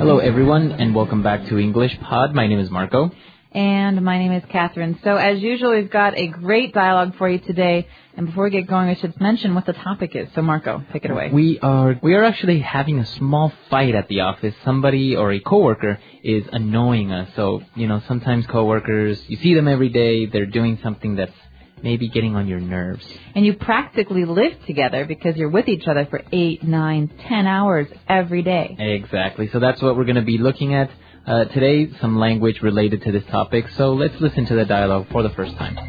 Hello, everyone, and welcome back to English Pod. My name is Marco. And my name is Catherine. So, as usual, we've got a great dialogue for you today. And before we get going, I should mention what the topic is. So, Marco, take it away. We are actually having a small fight at the office. Somebody or a coworker is annoying us. So, sometimes coworkers, you see them every day. They're doing something that's maybe getting on your nerves. And you practically live together because you're with each other for 8, 9, 10 hours every day. Exactly. So that's what we're going to be looking at today, some language related to this topic. So let's listen to the dialogue for the first time.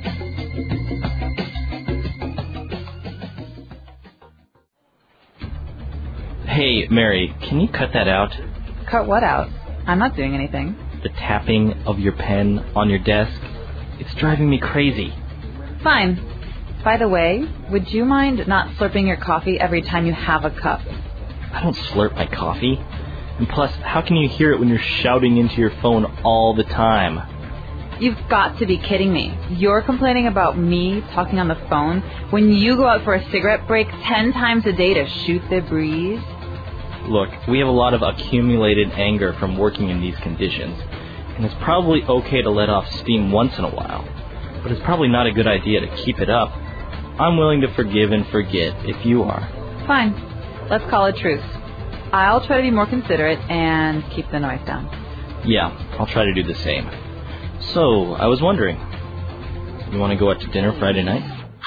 Hey, Mary, can you cut that out? Cut what out? I'm not doing anything. The tapping of your pen on your desk. It's driving me crazy. Fine. By the way, would you mind not slurping your coffee every time you have a cup? I don't slurp my coffee. And plus, how can you hear it when you're shouting into your phone all the time? You've got to be kidding me. You're complaining about me talking on the phone when you go out for a cigarette break 10 times a day to shoot the breeze? Look, we have a lot of accumulated anger from working in these conditions. And it's probably okay to let off steam once in a while. But it's probably not a good idea to keep it up. I'm willing to forgive and forget if you are. Fine. Let's call it truce. I'll try to be more considerate and keep the noise down. Yeah, I'll try to do the same. So, I was wondering, you want to go out to dinner Friday night?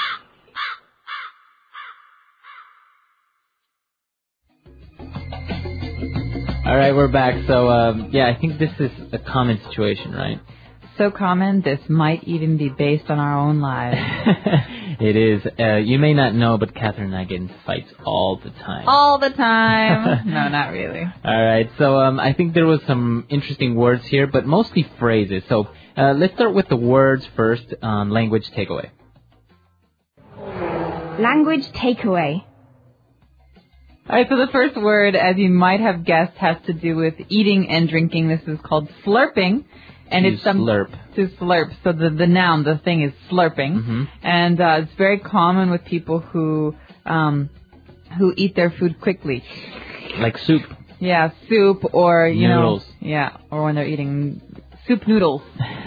All right, we're back. So, I think this is a common situation, right? So common, this might even be based on our own lives. It is. You may not know, but Catherine and I get into fights all the time. All the time? No, not really. All right. So I think there was some interesting words here, but mostly phrases. So let's start with the words first. Language takeaway. Language takeaway. All right, so the first word, as you might have guessed, has to do with eating and drinking. This is called slurping. And it's slurp. To slurp. So the noun, the thing is slurping. Mm-hmm. And it's very common with people who eat their food quickly. Like soup. Yeah, soup or, noodles. Or when they're eating soup noodles.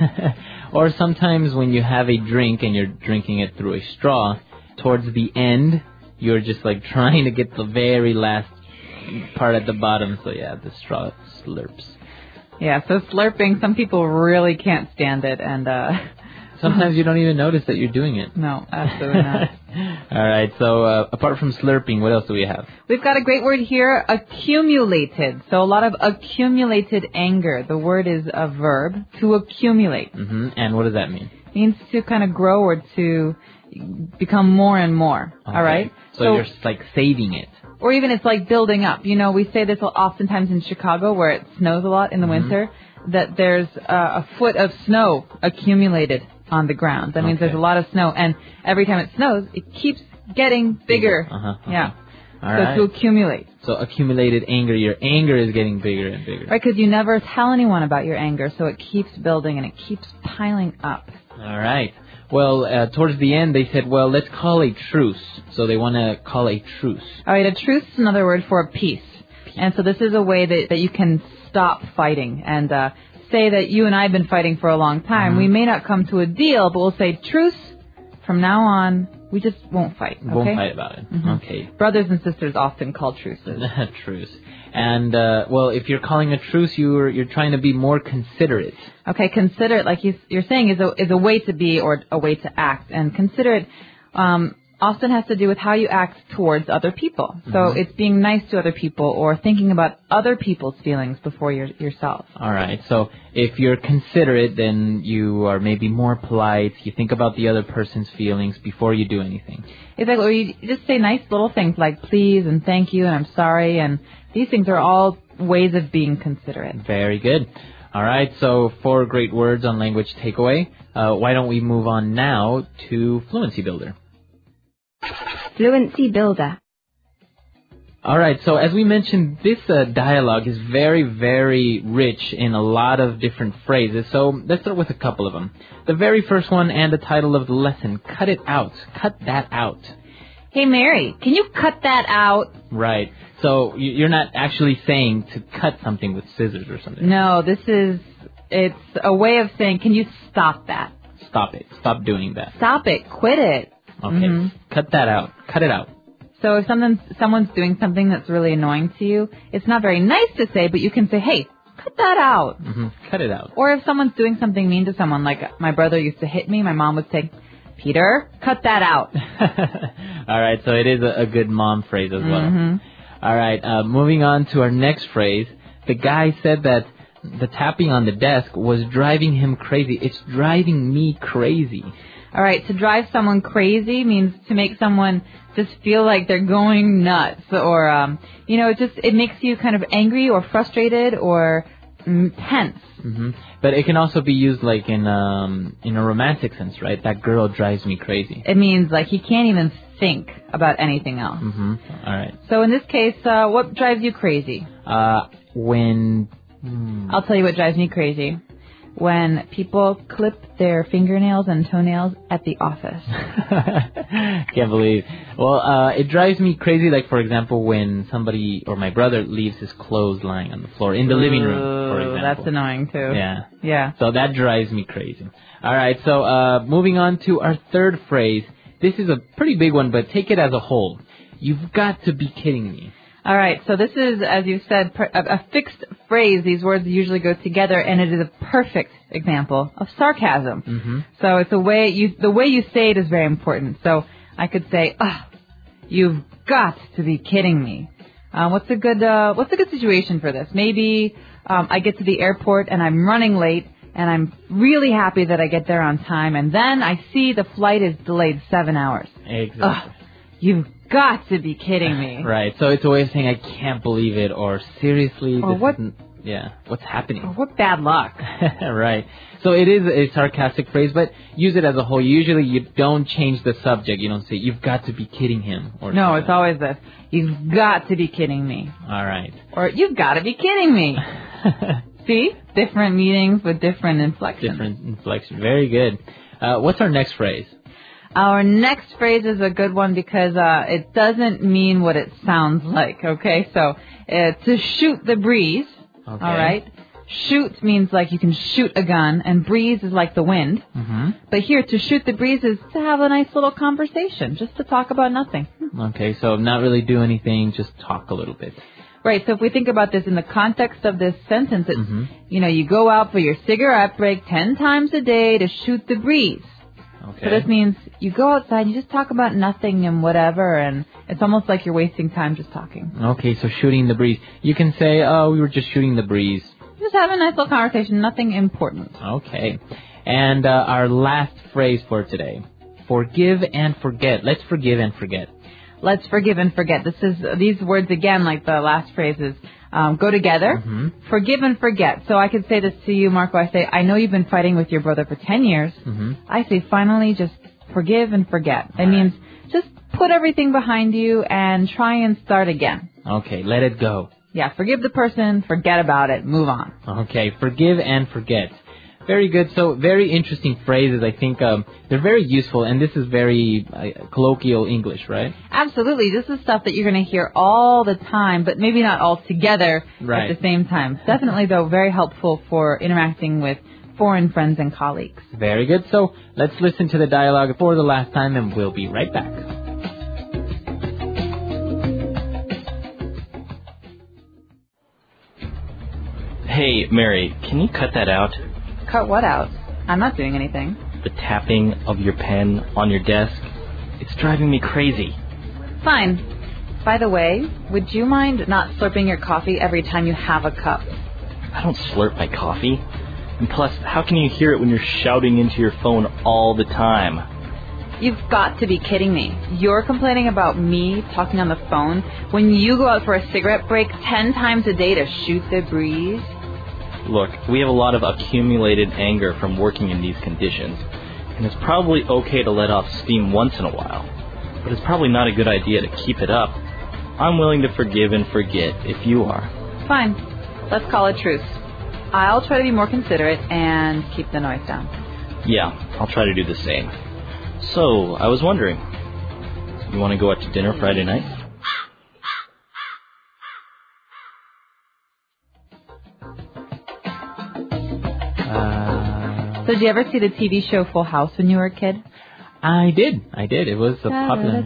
Or sometimes when you have a drink and you're drinking it through a straw, towards the end, you're just like trying to get the very last part at the bottom. So yeah, the straw slurps. Yeah, so slurping, some people really can't stand it, and sometimes you don't even notice that you're doing it. No, absolutely not. All right, so apart from slurping, what else do we have? We've got a great word here, accumulated. So a lot of accumulated anger. The word is a verb, to accumulate. Mm-hmm. And what does that mean? It means to kind of grow or to become more and more. Okay. All right? So you're just like saving it. Or even it's like building up. We say this oftentimes in Chicago where it snows a lot in the winter, that there's a foot of snow accumulated on the ground. That means there's a lot of snow. And every time it snows, it keeps getting bigger. Yeah. All right. To accumulate. So accumulated anger. Your anger is getting bigger and bigger. Right, because you never tell anyone about your anger, so it keeps building and it keeps piling up. All right. Well, towards the end, they said, well, let's call a truce. So they want to call a truce. All right, a truce is another word for a peace. And so this is a way that you can stop fighting and say that you and I have been fighting for a long time. Mm-hmm. We may not come to a deal, but we'll say, truce, from now on, we just won't fight. Okay? Won't fight about it. Mm-hmm. Okay. Brothers and sisters often call truces. Truce. And, if you're calling a truce, you're trying to be more considerate. Okay, considerate, like you're saying, is a way to be or a way to act. And considerate often has to do with how you act towards other people. So it's being nice to other people or thinking about other people's feelings before yourself. All right. So if you're considerate, then you are maybe more polite. You think about the other person's feelings before you do anything. Exactly. Or you just say nice little things like please and thank you and I'm sorry. And these things are all ways of being considerate. Very good. All right. So 4 great words on language takeaway. Why don't we move on now to Fluency Builder? Fluency Builder. All right, so as we mentioned, this dialogue is very, very rich in a lot of different phrases, so let's start with a couple of them. The very first one and the title of the lesson, cut it out. Cut that out. Hey, Mary, can you cut that out? Right. So you're not actually saying to cut something with scissors or something. No, it's a way of saying, can you stop that? Stop it. Stop doing that. Stop it. Quit it. Okay. Cut that out. Cut it out. So if someone's doing something that's really annoying to you, it's not very nice to say, but you can say, hey, cut that out. Cut it out. Or if someone's doing something mean to someone, like my brother used to hit me, my mom would say, Peter, cut that out. All right, so it is a good mom phrase as well. All right, moving on to our next phrase. The guy said that the tapping on the desk was driving him crazy. It's driving me crazy. All right, to drive someone crazy means to make someone just feel like they're going nuts, or it makes you kind of angry or frustrated or tense. But it can also be used like in a romantic sense, right? That girl drives me crazy. It means like he can't even think about anything else. All right. So in this case, what drives you crazy? When I'll tell you what drives me crazy. When people clip their fingernails and toenails at the office. Can't believe. Well, it drives me crazy, like, for example, when somebody or my brother leaves his clothes lying on the floor in the living room, for example. That's annoying, too. Yeah. So that drives me crazy. All right, so moving on to our third phrase. This is a pretty big one, but take it as a whole. You've got to be kidding me. All right, so this is, as you said, a fixed phrase. These words usually go together, and it is a perfect example of sarcasm. So it's the way you say it is very important. So I could say, you've got to be kidding me. What's a good situation for this? Maybe I get to the airport and I'm running late, and I'm really happy that I get there on time, and then I see the flight is delayed 7 hours. Exactly. You've got to be kidding me. Right. So it's a way of saying I can't believe it, or seriously, or what's happening? Or what bad luck. Right. So it is a sarcastic phrase, but use it as a whole. Usually you don't change the subject. You don't say, you've got to be kidding him. Or no, it's always this. You've got to be kidding me. All right. Or you've got to be kidding me. See? Different meanings with different inflections. Different inflection. Very good. What's our next phrase? Our next phrase is a good one because it doesn't mean what it sounds like, okay? So, to shoot the breeze, okay. All right? Shoot means like you can shoot a gun, and breeze is like the wind. But here, to shoot the breeze is to have a nice little conversation, just to talk about nothing. Okay, so not really do anything, just talk a little bit. Right, so if we think about this in the context of this sentence, it's, you go out for your cigarette break 10 times a day to shoot the breeze. Okay. So this means you go outside and you just talk about nothing and whatever, and it's almost like you're wasting time just talking. Okay, so shooting the breeze. You can say, we were just shooting the breeze. Just have a nice little conversation, nothing important. Okay. And our last phrase for today. Forgive and forget. Let's forgive and forget. Let's forgive and forget. These words again, like the last phrases, go together. Forgive and forget. So I could say this to you, Marco. I say, I know you've been fighting with your brother for 10 years. I say, finally, just forgive and forget. That means just put everything behind you and try and start again. Okay, let it go. Yeah, forgive the person, forget about it, move on. Okay, forgive and forget. Very good. So very interesting phrases. I think they're very useful, and this is very colloquial English, right? Absolutely. This is stuff that you're going to hear all the time, but maybe not all together at the same time. Definitely, though, very helpful for interacting with foreign friends and colleagues. Very good. So let's listen to the dialogue for the last time, and we'll be right back. Hey, Mary, can you cut that out? Cut what out? I'm not doing anything. The tapping of your pen on your desk. It's driving me crazy. Fine. By the way, would you mind not slurping your coffee every time you have a cup? I don't slurp my coffee. And plus, how can you hear it when you're shouting into your phone all the time? You've got to be kidding me. You're complaining about me talking on the phone when you go out for a cigarette break 10 times a day to shoot the breeze? Look, we have a lot of accumulated anger from working in these conditions, and it's probably okay to let off steam once in a while, but it's probably not a good idea to keep it up. I'm willing to forgive and forget if you are. Fine. Let's call it truce. I'll try to be more considerate and keep the noise down. Yeah, I'll try to do the same. So, I was wondering, You want to go out to dinner Friday night? So did you ever see the TV show Full House when you were a kid? I did. It was a popular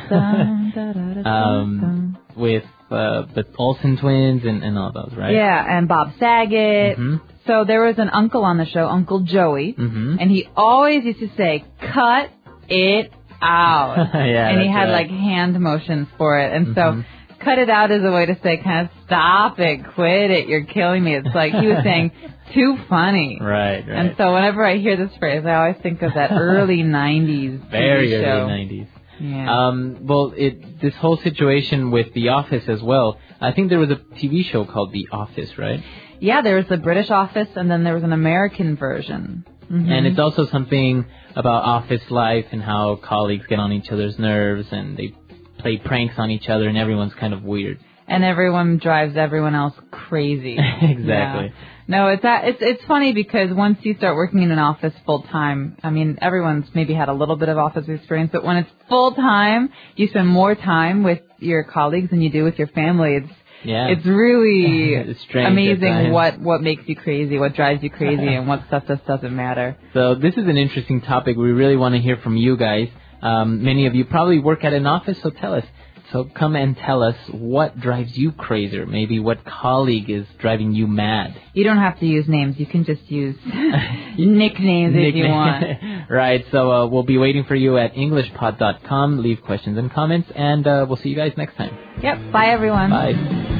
with the Olsen twins and all those, right? Yeah, and Bob Saget. Mm-hmm. So there was an uncle on the show, Uncle Joey, Mm-hmm. and he always used to say, "Cut it out." Yeah, and he that's had right. like hand motions for it. And so Mhm. cut it out is a way to say kind of stop it, quit it, you're killing me. It's like he was saying too funny. Right. And so whenever I hear this phrase, I always think of that early 90s Very TV show. early 90s. Yeah. Well, this whole situation with The Office as well. I think there was a TV show called The Office, right? Yeah, there was the British Office, and then there was an American version. Mm-hmm. And it's also something about office life and how colleagues get on each other's nerves and they play pranks on each other and everyone's kind of weird. And everyone drives everyone else crazy. Exactly. Yeah. No, it's funny because once you start working in an office full time, I mean, everyone's maybe had a little bit of office experience, but when it's full time, you spend more time with your colleagues than you do with your family. It's really It's strange amazing at times. what makes you crazy, what drives you crazy, and what stuff just doesn't matter. So this is an interesting topic. We really want to hear from you guys. Many of you probably work at an office, so tell us. So come and tell us what drives you crazy, or maybe what colleague is driving you mad. You don't have to use names. You can just use nicknames if you want. Right, so we'll be waiting for you at EnglishPod.com. Leave questions and comments, and we'll see you guys next time. Yep. Bye, everyone. Bye.